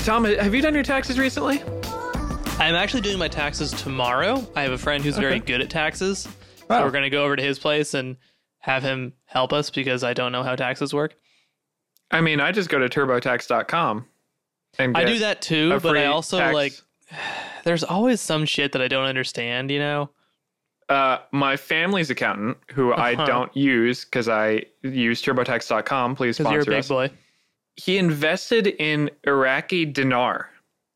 Tom, have you done your taxes recently? I'm actually doing my taxes tomorrow. I have a friend who's very good at taxes. Wow. So we're going to go over to his place and have him help us because I don't know how taxes work. I mean, I just go to turbotax.com. And I do that too, but I also tax. there's always some shit that I don't understand, you know? My family's accountant, who I don't use because I use turbotax.com, please sponsor Because you're a big us. boy. He invested in Iraqi dinar.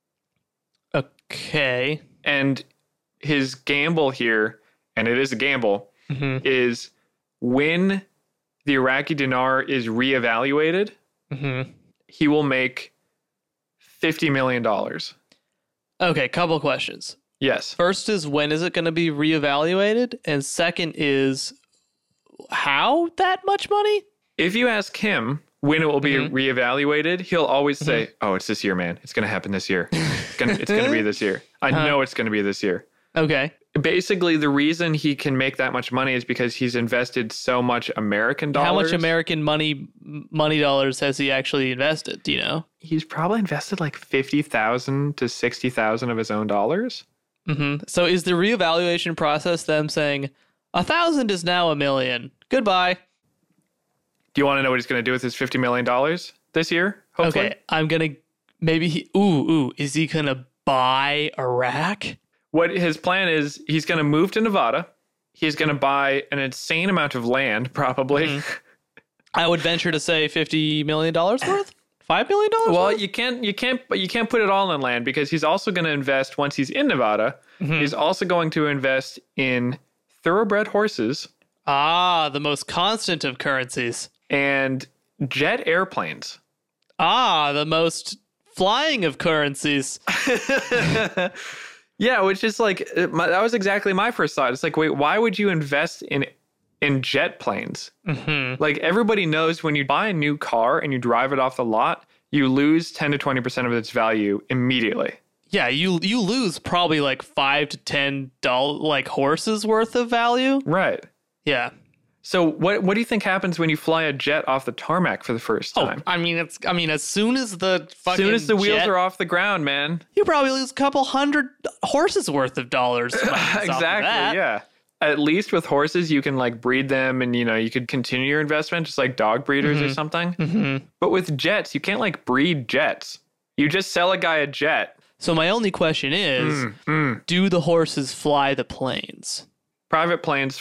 Okay. And his gamble here, and it is a gamble, is when the Iraqi dinar is reevaluated, he will make $50 million. Okay, couple questions. Yes. First is, when is it going to be reevaluated? And second is, how that much money? If you ask him when it will be reevaluated, he'll always say, oh, it's this year, man. It's going to happen this year. It's going to be this year. I know it's going to be this year. Okay. Basically, the reason he can make that much money is because he's invested so much American dollars. How much American money dollars has he actually invested? Do you know? He's probably invested like $50,000 to $60,000 of his own dollars. So is the reevaluation process them saying 1,000 is now $1 million? Goodbye. Do you want to know what he's going to do with his $50 million this year? Hopefully. Okay, I'm gonna maybe is he gonna buy Iraq? What his plan is, he's going to move to Nevada. He's going to buy an insane amount of land, probably. I would venture to say $50 million worth. $5 million? Well, worth? you can't put it all in land because he's also going to invest once he's in Nevada. He's also going to invest in thoroughbred horses The most constant of currencies. and jet airplanes. The most flying of currencies. Yeah, which is like that was exactly my first thought. It's like, wait, why would you invest in jet planes? Like, everybody knows when you buy a new car and you drive it off the lot, you lose 10 to 20% of its value immediately. Yeah, you lose probably like $5 to $10 like horses worth of value. Right. Yeah. So what do you think happens when you fly a jet off the tarmac for the first time? I mean, as soon as the fucking As soon as the wheels jet, are off the ground, man. you probably lose a couple hundred horses worth of dollars. Exactly, yeah. At least with horses, you can like breed them and, you know, you could continue your investment just like dog breeders or something. But with jets, you can't like breed jets. You just sell a guy a jet. So my only question is, do the horses fly the planes? Private planes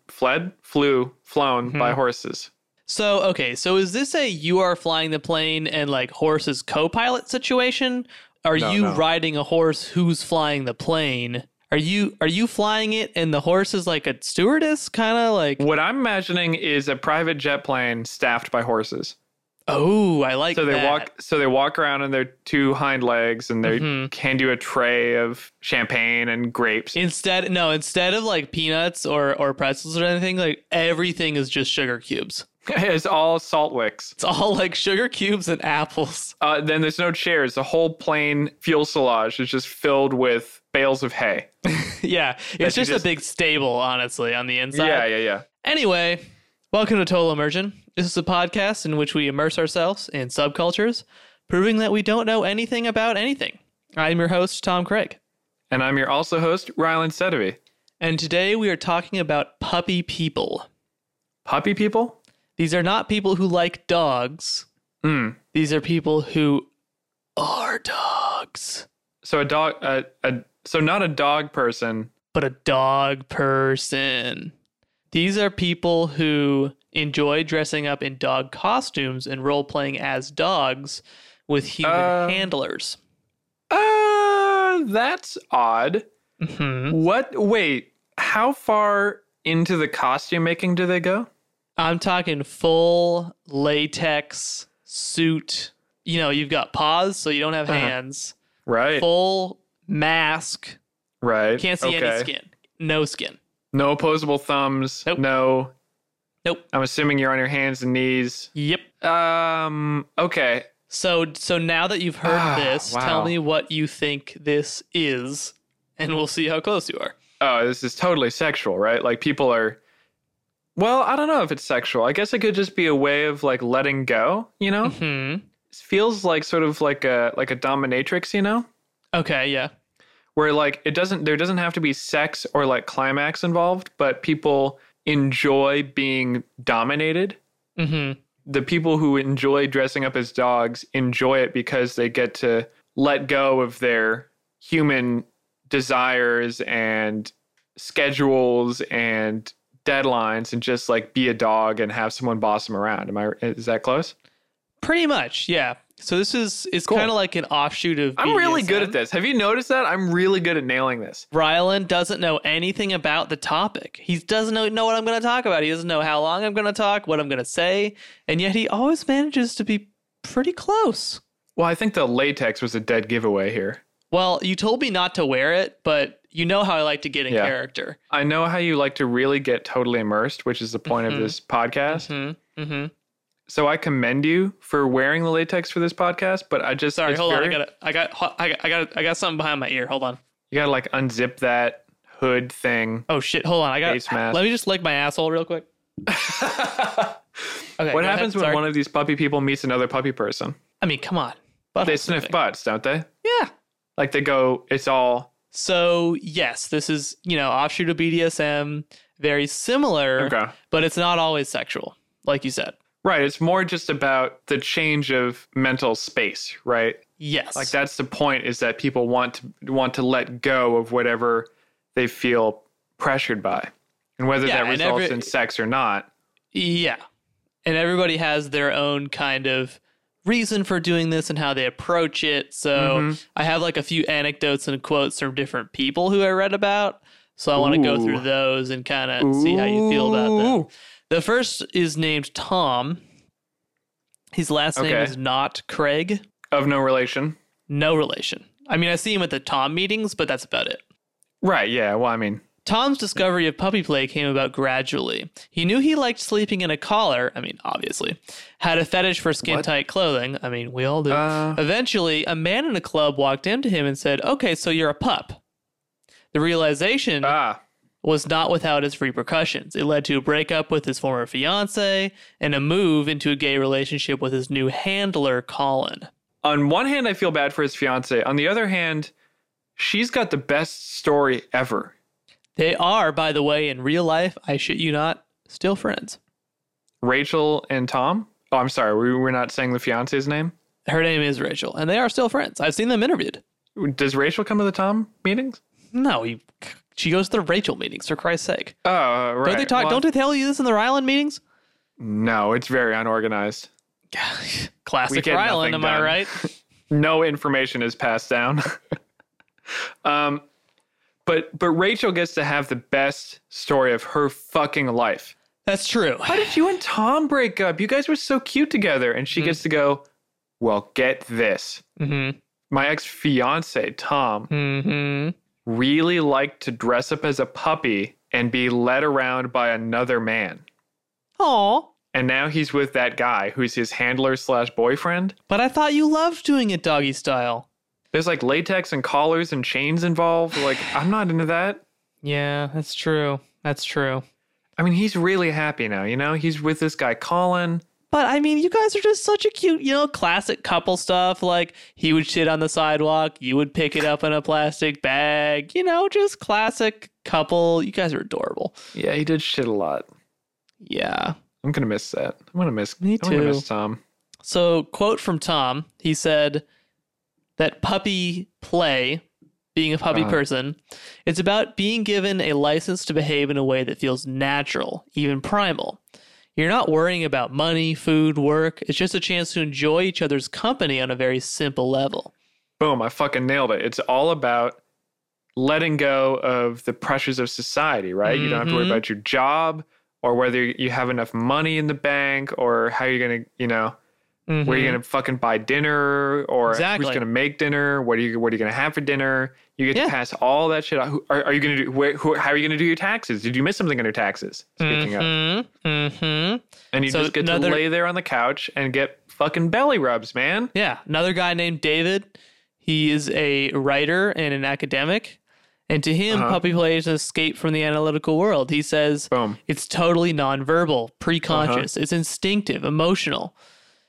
flown by horses. So, okay, so is this a you are flying the plane and like horses co-pilot situation? Are you riding a horse who's flying the plane? Are you flying it and the horse is like a stewardess, kind of like? What I'm imagining is a private jet plane staffed by horses. Oh, I like that. So they walk around on their two hind legs and they hand you a tray of champagne and grapes. Instead of like peanuts or pretzels or anything, like everything is just sugar cubes. It's all salt wicks. It's all like sugar cubes and apples. Then there's no chairs. The whole plain fuselage is just filled with bales of hay. Yeah, it's just a big stable, honestly, on the inside. Yeah. Anyway, welcome to Total Immersion. This is a podcast in which we immerse ourselves in subcultures, proving that we don't know anything about anything. I'm your host, Tom Craig. And I'm your also host, Rylan Sedovey. And today we are talking about puppy people. Puppy people? These are not people who like dogs. These are people who are dogs. So so not a dog person. But a dog person. These are people who enjoy dressing up in dog costumes and role-playing as dogs with human handlers. That's odd. Wait, how far into the costume making do they go? I'm talking full latex suit. You know, you've got paws, so you don't have hands. Right. Full mask. Right. Can't see any skin. No skin. No opposable thumbs. Nope. No. Nope. I'm assuming you're on your hands and knees. Yep. Okay. So now that you've heard this, wow. tell me what you think this is, and we'll see how close you are. Oh, this is totally sexual, right? Like, people are... Well, I don't know if it's sexual. I guess it could just be a way of, like, letting go, you know? feels like sort of like a dominatrix, you know? Okay, yeah. Where like there doesn't have to be sex or like climax involved, but people enjoy being dominated. Mm-hmm. The people who enjoy dressing up as dogs enjoy it because they get to let go of their human desires and schedules and deadlines and just like be a dog and have someone boss them around. Is that close? Pretty much, yeah. So this is cool. Kind of like an offshoot of BDSM. I'm really good at this. Have you noticed that? I'm really good at nailing this. Rylan doesn't know anything about the topic. He doesn't know what I'm going to talk about. He doesn't know how long I'm going to talk, what I'm going to say, and yet he always manages to be pretty close. Well, I think the latex was a dead giveaway here. Well, you told me not to wear it, but you know how I like to get in character. I know how you like to really get totally immersed, which is the point of this podcast. Mm-hmm. Mm-hmm. So I commend you for wearing the latex for this podcast, but I just hold on. I got something behind my ear. Hold on. You gotta like unzip that hood thing. Oh shit! Hold on. Let me just lick my asshole real quick. Okay. What happens when one of these puppy people meets another puppy person? I mean, come on. They sniff butts, don't they? Yeah. Like they go. It's all. So yes, this is offshoot of BDSM, very similar, but it's not always sexual, like you said. Right. It's more just about the change of mental space, right? Yes. Like that's the point, is that people want to let go of whatever they feel pressured by. And whether that results in sex or not. Yeah. And everybody has their own kind of reason for doing this and how they approach it. So I have like a few anecdotes and quotes from different people who I read about. So I want to go through those and kind of see how you feel about them. The first is named Tom. His last name is not Craig. Of no relation? No relation. I mean, I see him at the Tom meetings, but that's about it. Right, yeah. Well, I mean... Tom's discovery of puppy play came about gradually. He knew he liked sleeping in a collar. I mean, obviously. Had a fetish for skin-tight clothing. I mean, we all do. Eventually, a man in a club walked into him and said, "Okay, so you're a pup." The realization... was not without its repercussions. It led to a breakup with his former fiance and a move into a gay relationship with his new handler, Colin. On one hand, I feel bad for his fiance. On the other hand, she's got the best story ever. They are, by the way, in real life, I shit you not, still friends. Rachel and Tom? Oh, I'm sorry. We're not saying the fiance's name? Her name is Rachel, and they are still friends. I've seen them interviewed. Does Rachel come to the Tom meetings? No, she goes to the Rachel meetings, for Christ's sake. Oh, right. Don't they talk? Don't they tell you this in the Rylan meetings? No, it's very unorganized. Classic Rylan, am I right? No information is passed down. But Rachel gets to have the best story of her fucking life. That's true. How did you and Tom break up? You guys were so cute together. And she gets to go, well, get this. My ex-fiance, Tom, really liked to dress up as a puppy and be led around by another man. Aw. And now he's with that guy who's his handler / boyfriend. But I thought you loved doing it doggy style. There's like latex and collars and chains involved. Like, I'm not into that. Yeah, that's true. That's true. I mean, he's really happy now, you know? He's with this guy, Colin. But, I mean, you guys are just such a cute, classic couple stuff. Like, he would shit on the sidewalk. You would pick it up in a plastic bag. Just classic couple. You guys are adorable. Yeah, he did shit a lot. Yeah. I'm going to miss that. I'm going to miss Tom. So, quote from Tom. He said that puppy play, being a puppy person, it's about being given a license to behave in a way that feels natural, even primal. You're not worrying about money, food, work. It's just a chance to enjoy each other's company on a very simple level. Boom, I fucking nailed it. It's all about letting go of the pressures of society, right? You don't have to worry about your job or whether you have enough money in the bank or how you're going to, where you're going to fucking buy dinner or who's going to make dinner. What are you going to have for dinner? You get to pass all that shit out. Are you going to do, how are you going to do your taxes? Did you miss something on your taxes? Speaking of. And you just get to lay there on the couch and get fucking belly rubs, man. Yeah. Another guy named David. He is a writer and an academic. And to him, puppy play is an escape from the analytical world. He says it's totally nonverbal, preconscious. It's instinctive, emotional.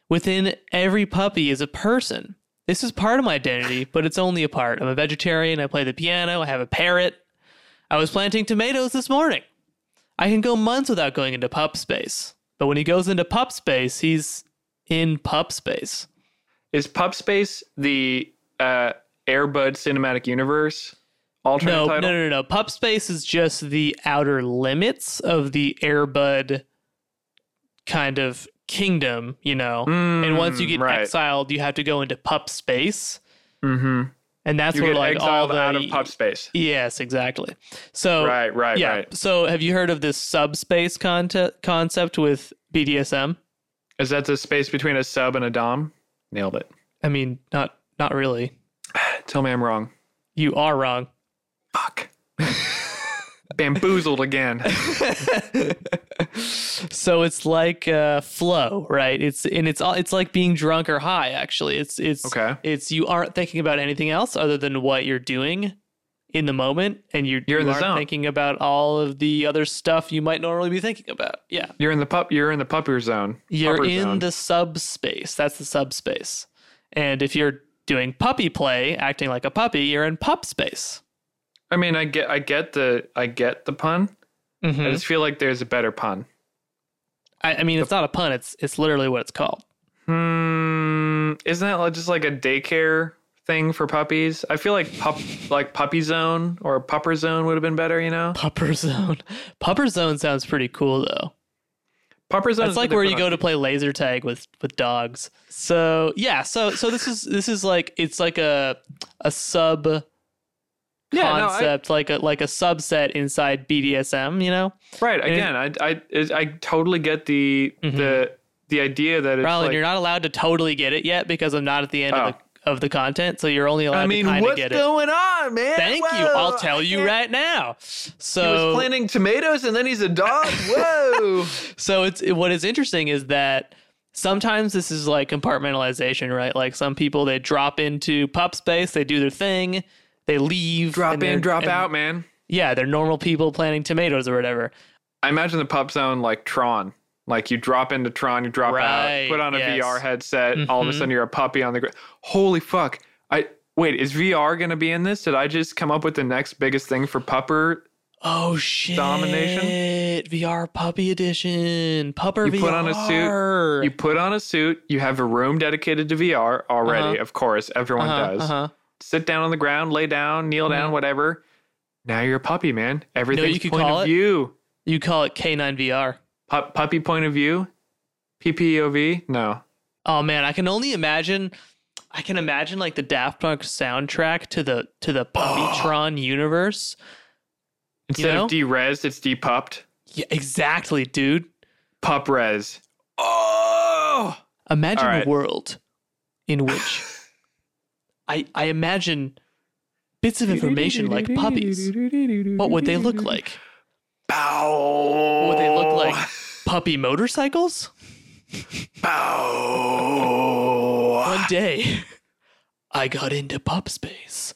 within every puppy is a person. This is part of my identity, but it's only a part. I'm a vegetarian. I play the piano. I have a parrot. I was planting tomatoes this morning. I can go months without going into pup space. But when he goes into pup space, he's in pup space. Is pup space the Air Bud Cinematic Universe alternate title? No. Pup space is just the outer limits of the Air Bud kind of kingdom, you know. And once you get exiled, you have to go into pup space. Mm-hmm. And that's where like all out of pup space. Yes, exactly. So right. So have you heard of this subspace concept with BDSM? Is that the space between a sub and a dom? Nailed it. I mean, not really. Tell me I'm wrong. You are wrong. Fuck. Bamboozled again. So it's like flow, right? It's like being drunk or high. Actually, it's okay. It's you aren't thinking about anything else other than what you're doing in the moment, and you aren't thinking about all of the other stuff you might normally be thinking about. Yeah, you're in the pupper zone. You're in the subspace. That's the subspace. And if you're doing puppy play, acting like a puppy, you're in pup space. I mean, I get the pun. Mm-hmm. I just feel like there's a better pun. I mean, it's not a pun. It's literally what it's called. Isn't that just like a daycare thing for puppies? I feel like Puppy Zone or Pupper Zone would have been better, you know? Pupper Zone sounds pretty cool though. Pupper Zone. It's like where you go to play laser tag with dogs. So yeah, so this is like it's like a sub concept, like a subset inside BDSM, you know? Right. Again, I totally get the idea that it's Rollin, you're not allowed to totally get it yet because I'm not at the end of the content, so you're only allowed to kind of get it. What's going on, man? Thank you. I'll tell you right now. So he was planting tomatoes and then he's a dog. Whoa. So what is interesting is that sometimes this is like compartmentalization, right? Like some people, they drop into pup space, they do their thing, they leave. Drop in, drop out, man. Yeah, they're normal people planting tomatoes or whatever. I imagine the pup zone like Tron. Like you drop into Tron, you drop out, put on a VR headset, all of a sudden you're a puppy on the ground. Holy fuck. Wait, is VR going to be in this? Did I just come up with the next biggest thing for pupper? Oh shit. Domination? VR puppy edition. Pupper VR. You put on a suit, you have a room dedicated to VR already, of course, everyone does. Sit down on the ground, lay down, kneel down, whatever. Now you're a puppy, man. Everything's point of view. You call it K9 VR. Puppy point of view? PPOV? No. Oh man, I can imagine like the Daft Punk soundtrack to the Puppytron universe. Instead of de-resed, it's de-pupped. Yeah, exactly, dude. Pup res. Oh! Imagine a world in which I imagine bits of information like puppies. What would they look like? Bow. What would they look like? Puppy motorcycles? Bow. One day, I got into pup space.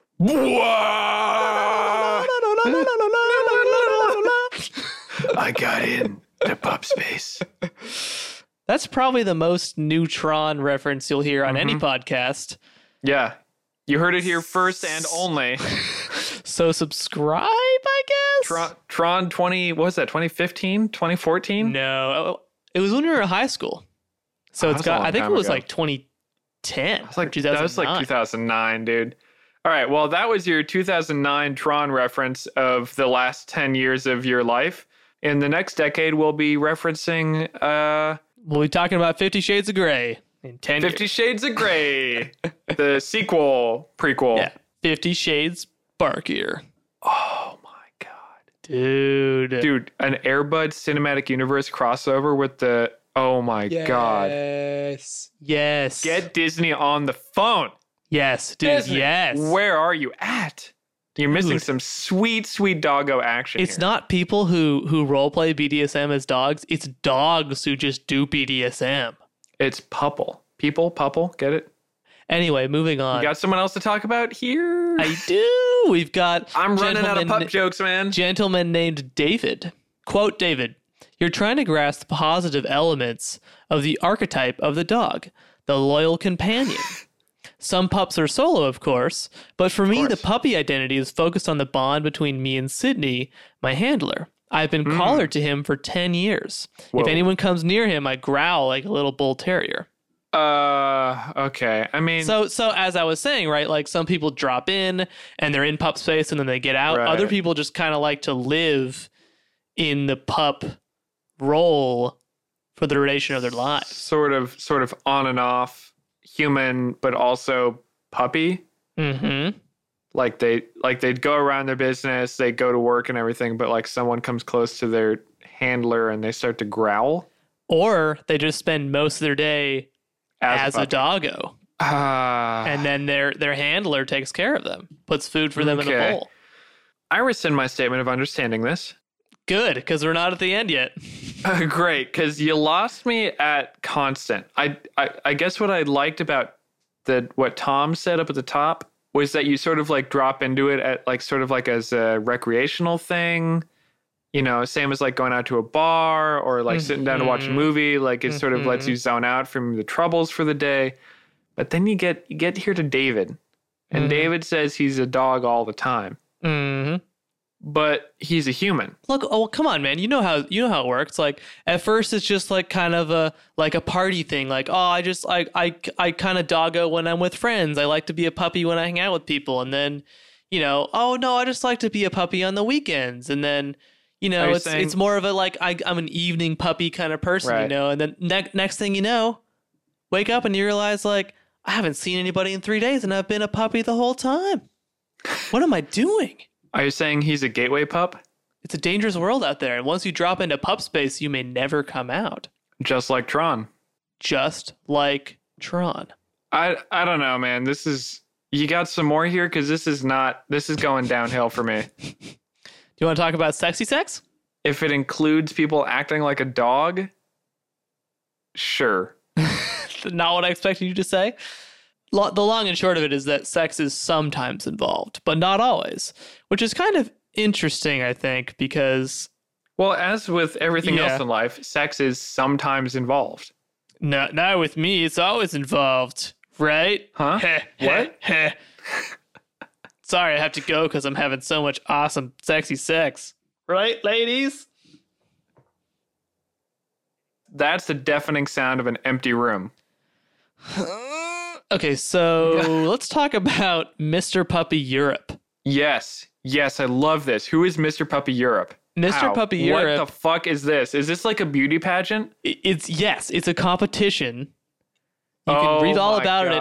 I got into pup space. That's probably the most Neutron reference you'll hear on any podcast. Yeah. You heard it here first and only. So subscribe, I guess? Tron 20, what was that, 2015? 2014? No. It was when we were in high school. So I think it was like 2010. That was like 2009, dude. All right, well, that was your 2009 Tron reference of the last 10 years of your life. In the next decade, we'll be referencing... we'll be talking about 50 Shades of Grey in 10 50 Shades of Grey. The prequel. Yeah, 50 Shades Barkier. Oh, my God. Dude, an Air Bud Cinematic Universe crossover with the... Oh, my God. Yes. Get Disney on the phone. Yes, dude, Disney, yes. Where are you at? You're missing some sweet, sweet doggo action. It's not people who roleplay BDSM as dogs. It's dogs who just do BDSM. It's Pupple. Pupple, get it? Anyway, moving on. You got someone else to talk about here? I do. We've got... I'm running out of pup jokes, man. Gentleman named David. Quote, David, You're trying to grasp the positive elements of the archetype of the dog, the loyal companion. Some pups are solo, of course, but for me, the puppy identity is focused on the bond between me and Sydney, my handler. I've been collared to him for 10 years. Whoa. If anyone comes near him, I growl like a little bull terrier. Okay. I mean, so as I was saying, right, like some people drop in and they're in pup space and then they get out. Right. Other people just kind of like to live in the pup role for the duration of their lives. Sort of on and off human, but also puppy. Mm-hmm. Like they'd go around their business, they go to work and everything, but like someone comes close to their handler and they start to growl. Or they just spend most of their day as a doggo. And then their handler takes care of them, puts food for them in the bowl. I rescind my statement of understanding this. Good, because we're not at the end yet. Great, because you lost me at constant. I guess what I liked about what Tom said up at the top was that you sort of like drop into it at like sort of like as a recreational thing, you know, same as like going out to a bar or like sitting down to watch a movie. Like it sort of lets you zone out from the troubles for the day. But then you get here to David, and David says he's a dog all the time. Mm-hmm. But he's a human. Look, come on, man. You know how it works. Like at first, it's just like kind of a party thing. Like, I kind of doggo when I'm with friends. I like to be a puppy when I hang out with people. And then, you know, oh no, I just like to be a puppy on the weekends. And then, you know, it's more of a like I'm an evening puppy kind of person, right. You know. And then next thing you know, wake up and you realize like I haven't seen anybody in 3 days, and I've been a puppy the whole time. What am I doing? Are you saying he's a gateway pup? It's a dangerous world out there, and once you drop into pup space, you may never come out. Just like Tron. Just like Tron. I don't know, man. You got some more here? Because this is going downhill for me. Do you want to talk about sexy sex? If it includes people acting like a dog, sure. Not what I expected you to say. The long and short of it is that sex is sometimes involved, but not always, which is kind of interesting, I think, because... Well, as with everything else in life, sex is sometimes involved. No, not with me. It's always involved, right? Huh? What? Sorry, I have to go because I'm having so much awesome, sexy sex. Right, ladies? That's the deafening sound of an empty room. Okay, so let's talk about Mr. Puppy Europe. Yes, I love this. Who is Mr. Puppy Europe? Mr. Puppy Europe. What the fuck is this? Is this like a beauty pageant? It's a competition. You can read all about it at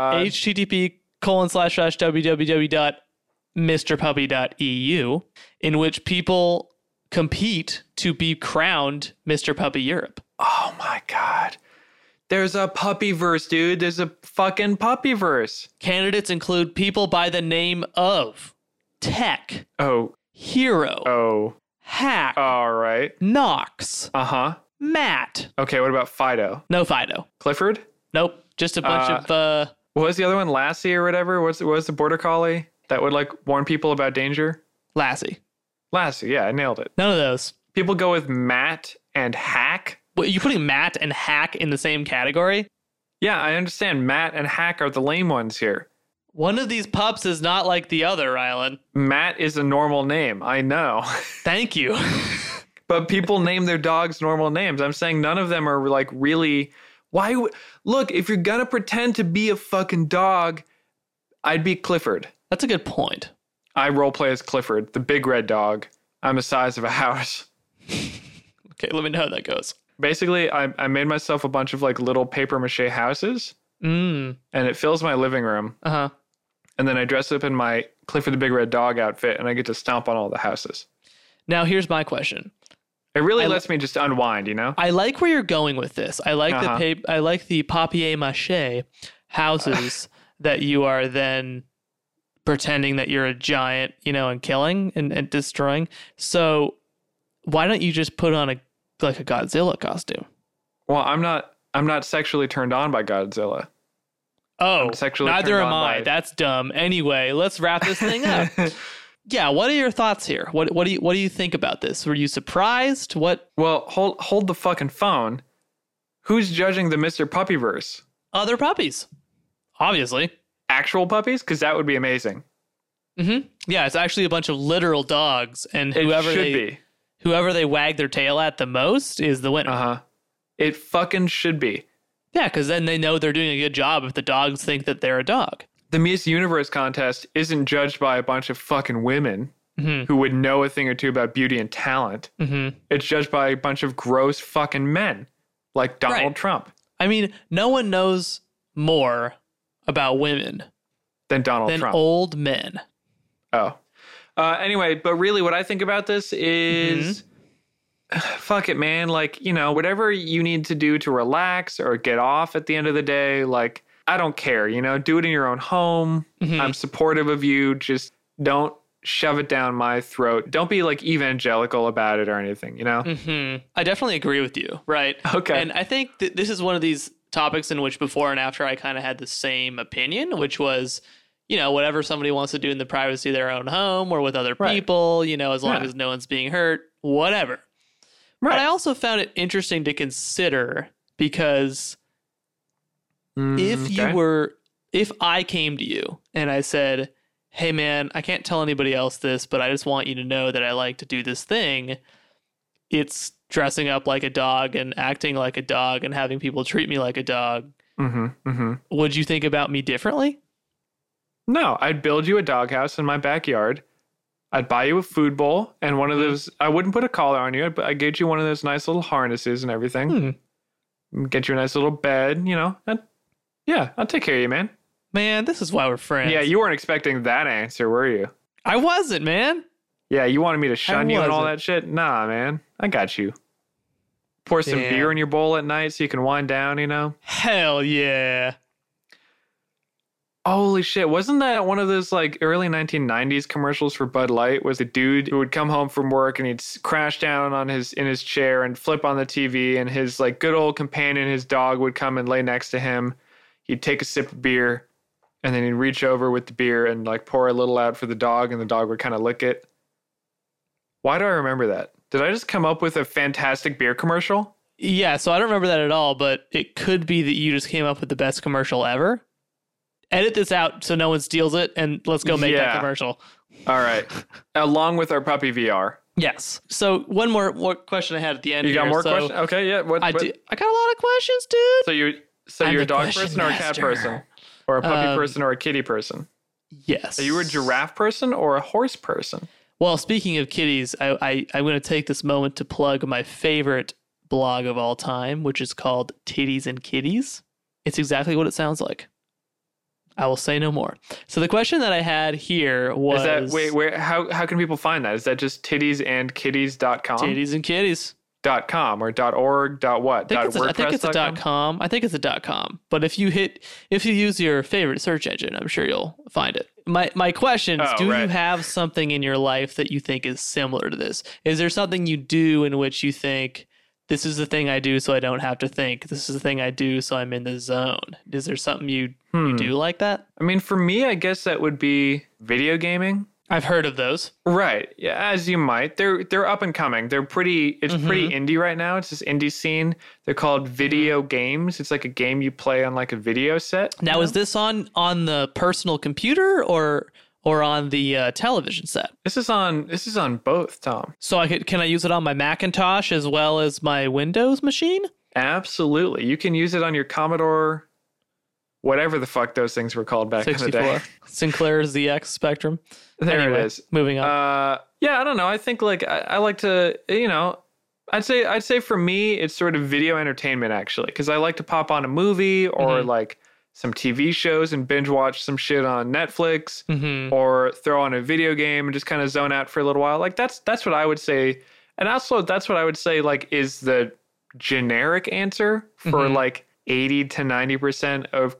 http://www.mrpuppy.eu, in which people compete to be crowned Mr. Puppy Europe. Oh my God. There's a puppyverse, dude. There's a fucking puppyverse. Candidates include people by the name of Tech. Oh. Hero. Oh. Hack. All right. Knox. Uh-huh. Matt. Okay, what about Fido? No Fido. Clifford? Nope. Just a bunch of... What was the other one? Lassie or whatever? What was the border collie that would like warn people about danger? Lassie, yeah, I nailed it. None of those. People go with Matt and Hack. What, are you putting Matt and Hack in the same category? Yeah, I understand. Matt and Hack are the lame ones here. One of these pups is not like the other, Rylan. Matt is a normal name. I know. Thank you. But people name their dogs normal names. I'm saying none of them are like really... Look, if you're going to pretend to be a fucking dog, I'd be Clifford. That's a good point. I roleplay as Clifford, the big red dog. I'm the size of a house. Okay, let me know how that goes. Basically, I made myself a bunch of like little paper mache houses. And it fills my living room. Uh-huh. And then I dress up in my Clifford the Big Red Dog outfit, and I get to stomp on all the houses. Now, here's my question. It really lets me just unwind, you know? I like where you're going with this. I like I like the papier-mâché houses that you are then pretending that you're a giant, you know, and killing and destroying. So why don't you just put on a Godzilla costume? Well, I'm not sexually turned on by Godzilla. Oh, neither am I. That's dumb. Anyway, let's wrap this thing up. Yeah, what are your thoughts here? What do you think about this? Were you surprised? What? Well, hold the fucking phone. Who's judging the Mr. Puppyverse? Other puppies, obviously. Actual puppies? Because that would be amazing. Mm-hmm. Yeah, it's actually a bunch of literal dogs, and whoever they wag their tail at the most is the winner. Uh-huh. It fucking should be. Yeah, because then they know they're doing a good job if the dogs think that they're a dog. The Miss Universe contest isn't judged by a bunch of fucking women who would know a thing or two about beauty and talent. Mm-hmm. It's judged by a bunch of gross fucking men like Donald Trump. I mean, no one knows more about women than Donald than Trump. Old men. Oh. Anyway, but really what I think about this is fuck it, man. Like, you know, whatever you need to do to relax or get off at the end of the day, like, I don't care, you know, do it in your own home. I'm supportive of you. Just don't shove it down my throat. Don't be like evangelical about it or anything, you know? I definitely agree with you. Right. Okay. And I think that this is one of these topics in which before and after I kind of had the same opinion, which was, you know, whatever somebody wants to do in the privacy of their own home or with other people, you know, as long as no one's being hurt, whatever. Right. But I also found it interesting to consider because if I came to you and I said, hey man, I can't tell anybody else this, but I just want you to know that I like to do this thing. It's dressing up like a dog and acting like a dog and having people treat me like a dog. Would you think about me differently? No, I'd build you a doghouse in my backyard. I'd buy you a food bowl and one of those, I wouldn't put a collar on you, but I'd get you one of those nice little harnesses and everything. Get you a nice little bed, you know. Yeah, I'll take care of you, man. Man, this is why we're friends. Yeah, you weren't expecting that answer, were you? I wasn't, man. Yeah, you wanted me to shun you and all that shit? Nah, man. I got you. Pour some beer in your bowl at night so you can wind down, you know? Hell yeah. Holy shit. Wasn't that one of those like early 1990s commercials for Bud Light? Was the dude who would come home from work and he'd crash down on in his chair and flip on the TV, and his like good old companion, his dog, would come and lay next to him. He'd take a sip of beer and then he'd reach over with the beer and like pour a little out for the dog, and the dog would kind of lick it. Why do I remember that? Did I just come up with a fantastic beer commercial? Yeah, so I don't remember that at all, but it could be that you just came up with the best commercial ever. Edit this out so no one steals it, and let's go make that commercial. All right. Along with our puppy VR. Yes. So one more question I had at the end. You got more questions? Okay, yeah. I got a lot of questions, dude. So you're a dog person or a cat person? Or a puppy person or a kitty person? Yes. Are you a giraffe person or a horse person? Well, speaking of kitties, I'm going to take this moment to plug my favorite blog of all time, which is called Titties and Kitties. It's exactly what it sounds like. I will say no more. So the question that I had here was... Is that, where? How can people find that? Is that just tittiesandkitties.com? Tittiesandkitties.com or .org, .what? I think it's a .com. I think it's a .com. But if you use your favorite search engine, I'm sure you'll find it. My question is, you have something in your life that you think is similar to this? Is there something you do in which you think, this is the thing I do so I don't have to think. This is the thing I do so I'm in the zone. Is there something you do like that? I mean, for me, I guess that would be video gaming. I've heard of those. Right. Yeah, as you might. They're up and coming. It's pretty indie right now. It's this indie scene. They're called video games. It's like a game you play on like a video set. Now, is this on the personal computer or on the television set? This is on both, Tom. So can I use it on my Macintosh as well as my Windows machine? Absolutely. You can use it on your Commodore, whatever the fuck those things were called back 64. In the day. Sinclair ZX Spectrum. There it is. Moving on. Yeah, I don't know. I think like I like to, you know, I'd say for me it's sort of video entertainment actually, because I like to pop on a movie or like some TV shows and binge watch some shit on Netflix or throw on a video game and just kind of zone out for a little while. Like that's what I would say. And also that's what I would say like is the generic answer for like 80 to 90% of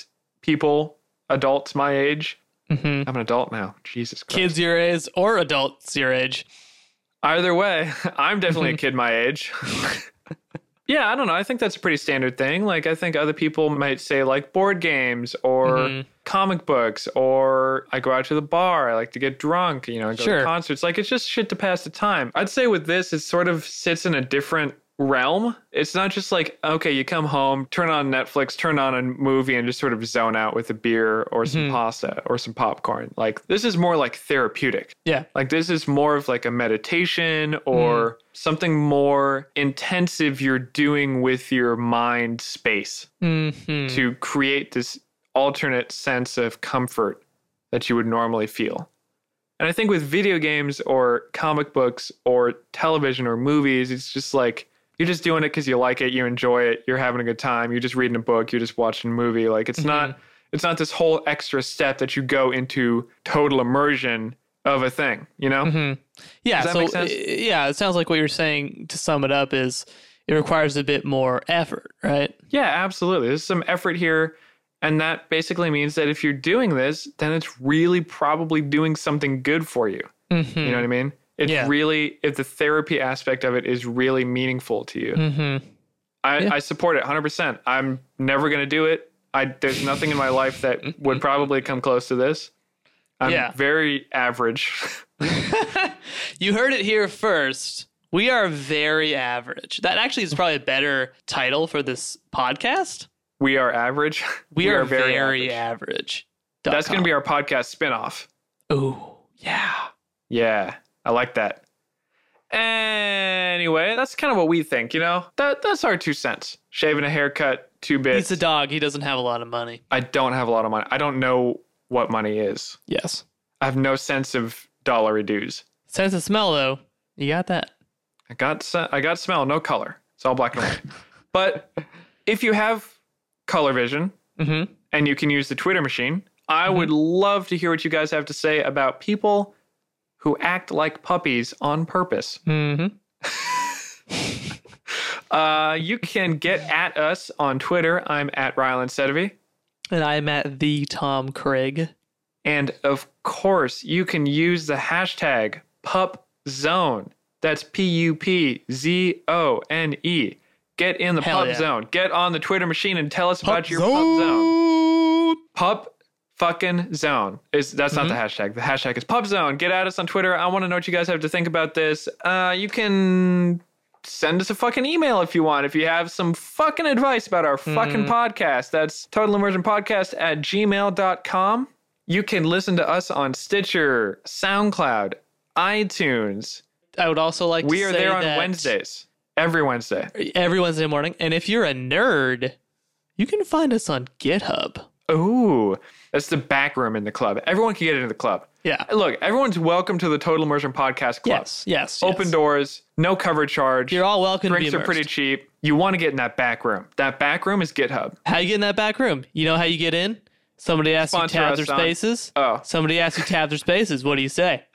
adults my age. I'm an adult now. Jesus Christ. Kids your age or adults your age. Either way, I'm definitely a kid my age. Yeah, I don't know. I think that's a pretty standard thing. Like, I think other people might say like board games or comic books, or I go out to the bar. I like to get drunk, I go to concerts. Like, it's just shit to pass the time. I'd say with this, it sort of sits in a different realm. It's not just like, okay, you come home, turn on Netflix, turn on a movie, and just sort of zone out with a beer or some pasta or some popcorn. Like, this is more like therapeutic. Yeah. Like, this is more of like a meditation or something more intensive you're doing with your mind space to create this alternate sense of comfort that you would normally feel. And I think with video games or comic books or television or movies, it's just like, you're just doing it because you like it, you enjoy it, you're having a good time, you're just reading a book, you're just watching a movie. Like, it's not this whole extra step that you go into total immersion of a thing, Yeah. Does that make sense? Yeah, it sounds like what you're saying, to sum it up, is it requires a bit more effort, right? Yeah, absolutely. There's some effort here. And that basically means that if you're doing this, then it's really probably doing something good for you. You know what I mean? It's really, if the therapy aspect of it is really meaningful to you. I support it 100%. I'm never going to do it. There's nothing in my life that would probably come close to this. I'm very average. You heard it here first. We are very average. That actually is probably a better title for this podcast. We are average. We are very average. That's going to be our podcast spinoff. Oh, yeah. Yeah, I like that. Anyway, that's kind of what we think, That's our 2 cents. Shaving a haircut, 2 bits. He's a dog. He doesn't have a lot of money. I don't have a lot of money. I don't know what money is. Yes. I have no sense of dollary dues. Sense of smell, though. You got that. I got smell, no color. It's all black and white. But if you have color vision and you can use the Twitter machine, I would love to hear what you guys have to say about people who act like puppies on purpose. You can get at us on Twitter. I'm at Ryland Sedevy. And I'm at the Tom Craig. And of course, you can use the hashtag PupZone. That's PUPZONE. Get in the pup zone. Get on the Twitter machine and tell us about your pup zone. Pup fucking zone. That's not the hashtag. The hashtag is pup zone. Get at us on Twitter. I want to know what you guys have to think about this. You can send us a fucking email if you want. If you have some fucking advice about our fucking podcast, that's totalimmersionpodcast@gmail.com. You can listen to us on Stitcher, SoundCloud, iTunes. I would also like to say we are there on Wednesdays. Every Wednesday. Every Wednesday morning. And if you're a nerd, you can find us on GitHub. Ooh, that's the back room in the club. Everyone can get into the club. Yeah. Look, everyone's welcome to the Total Immersion Podcast Club. Yes. Open doors, no cover charge. You're all welcome to be immersed. Drinks are pretty cheap. You want to get in that back room. That back room is GitHub. How you get in that back room? You know how you get in? Somebody asks you to tab their spaces. Oh. Somebody asks you to tab their spaces. What do you say?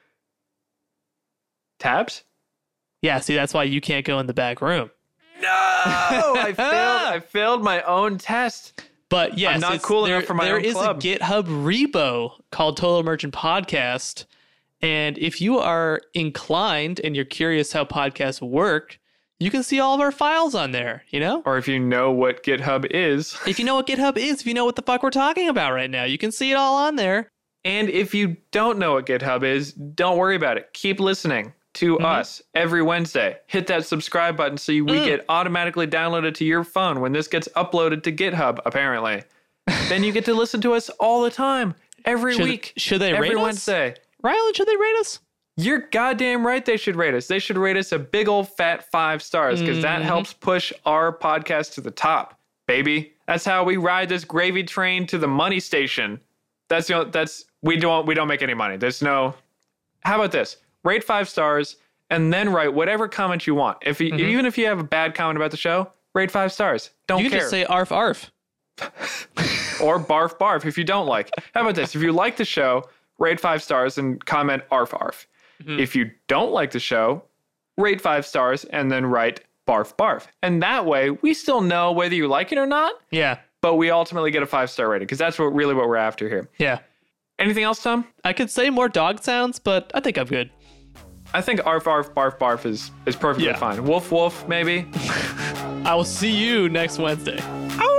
Tabs? Yeah, see, that's why you can't go in the back room. No! I failed my own test. But yes, I'm not cool enough for my own club. There is a GitHub repo called Total Immersion Podcast. And if you are inclined and you're curious how podcasts work, you can see all of our files on there, Or if you know what GitHub is. If you know what GitHub is, if you know what the fuck we're talking about right now, you can see it all on there. And if you don't know what GitHub is, don't worry about it. Keep listening to us every Wednesday. Hit that subscribe button so we get automatically downloaded to your phone when this gets uploaded to GitHub, apparently. Then you get to listen to us all the time, every week. Should they rate us? Every Wednesday. Ryland, should they rate us? You're goddamn right they should rate us. They should rate us a big old fat 5 stars because that helps push our podcast to the top, baby. That's how we ride this gravy train to the money station. We don't make any money. There's no. How about this? Rate 5 stars and then write whatever comment you want. Even if you have a bad comment about the show, rate 5 stars. Don't care. You can just say arf arf. Or barf barf if you don't like. How about this? If you like the show, rate 5 stars and comment arf arf. If you don't like the show, rate 5 stars and then write barf barf. And that way, we still know whether you like it or not. Yeah. But we ultimately get a 5-star rating because that's really what we're after here. Yeah. Anything else, Tom? I could say more dog sounds, but I think I'm good. I think arf arf barf barf is perfectly fine. Woof woof maybe. I will see you next Wednesday. Oh.